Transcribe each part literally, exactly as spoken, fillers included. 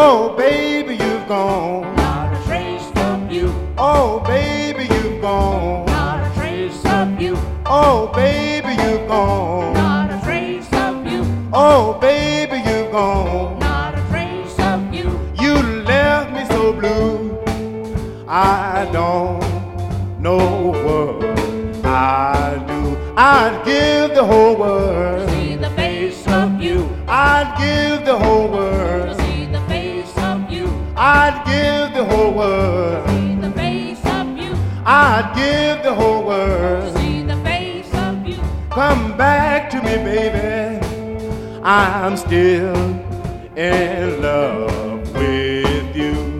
Oh, baby, you've gone. Not a trace of you. Oh, baby, you've gone. Not a trace of you. Oh, baby, you've gone. Not a trace of you. Oh, baby, you've gone. Not a trace of you. You left me so blue. I don't know what I do. I'd give the whole world. See the face of you. I'd give the whole world. See the face of you. I'd give the whole world. See the face of you. I'd give the whole world. See the face of you. Come back to me, baby. I'm still in love with you.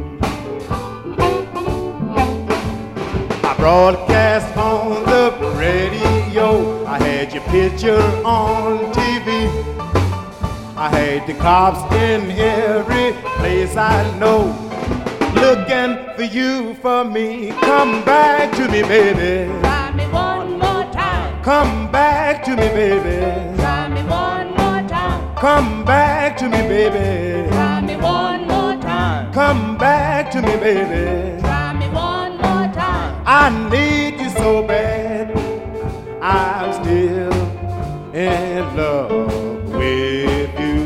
I broadcast on the radio. I had your picture on T V. I had the cops in every place I know, looking for you, for me. Come back to me, baby. Try me one more time. Come back to me, baby. Try me one more time. Come back to me, baby. Try me one more time. Come back to me, baby. Try me one more time. I need you so bad. I'm still in love with you.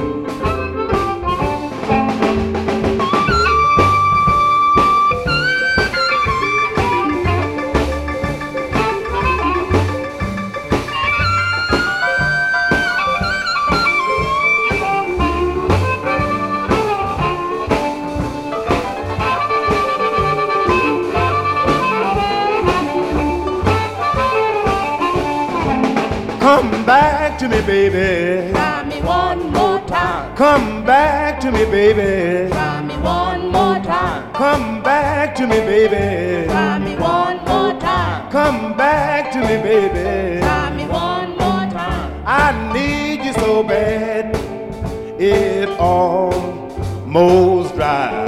Come back to me, baby. Try me one more time. Come back to me, baby. Try me one more time. Come back to me, baby. Try me one more time. Come back to me, baby. Try me one more time. I need you so bad, it almost drives